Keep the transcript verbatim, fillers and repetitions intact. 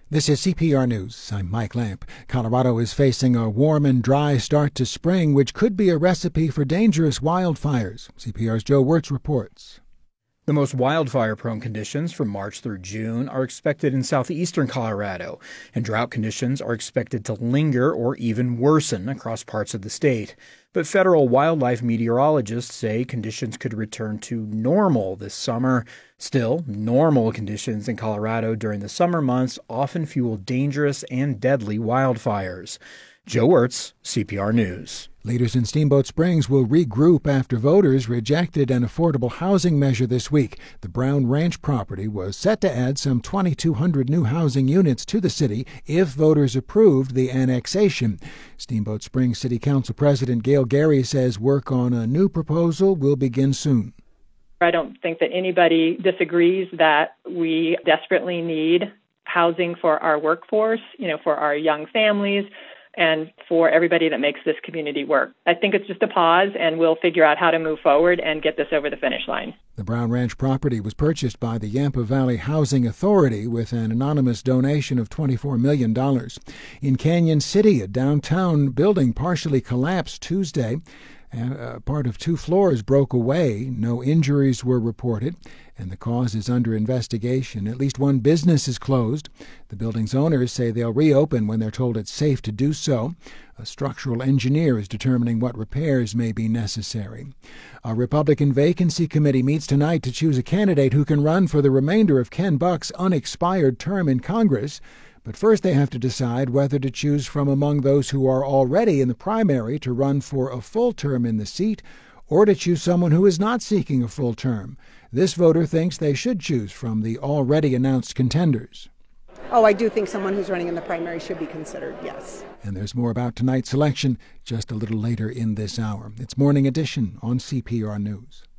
This is C P R News. I'm Mike Lamp. Colorado is facing a warm and dry start to spring, which could be a recipe for dangerous wildfires. C P R's Joe Wirtz reports. The most wildfire-prone conditions from March through June are expected in southeastern Colorado, and drought conditions are expected to linger or even worsen across parts of the state. But federal wildlife meteorologists say conditions could return to normal this summer. Still, normal conditions in Colorado during the summer months often fuel dangerous and deadly wildfires. Joe Wirtz, C P R News. Leaders in Steamboat Springs will regroup after voters rejected an affordable housing measure this week. The Brown Ranch property was set to add some twenty-two hundred new housing units to the city if voters approved the annexation. Steamboat Springs City Council President Gail Gary says work on a new proposal will begin soon. I don't think that anybody disagrees that we desperately need housing for our workforce, you know, for our young families, and for everybody that makes this community work. I think it's just a pause, and we'll figure out how to move forward and get this over the finish line. The Brown Ranch property was purchased by the Yampa Valley Housing Authority with an anonymous donation of twenty-four million dollars. In Canyon City, a downtown building partially collapsed Tuesday. Uh, part of two floors broke away. No injuries were reported, and the cause is under investigation. At least one business is closed. The building's owners say they'll reopen when they're told it's safe to do so. A structural engineer is determining what repairs may be necessary. A Republican vacancy committee meets tonight to choose a candidate who can run for the remainder of Ken Buck's unexpired term in Congress. But first they have to decide whether to choose from among those who are already in the primary to run for a full term in the seat, or to choose someone who is not seeking a full term. This voter thinks they should choose from the already announced contenders. Oh, I do think someone who's running in the primary should be considered, yes. And there's more about tonight's election just a little later in this hour. It's Morning Edition on C P R News.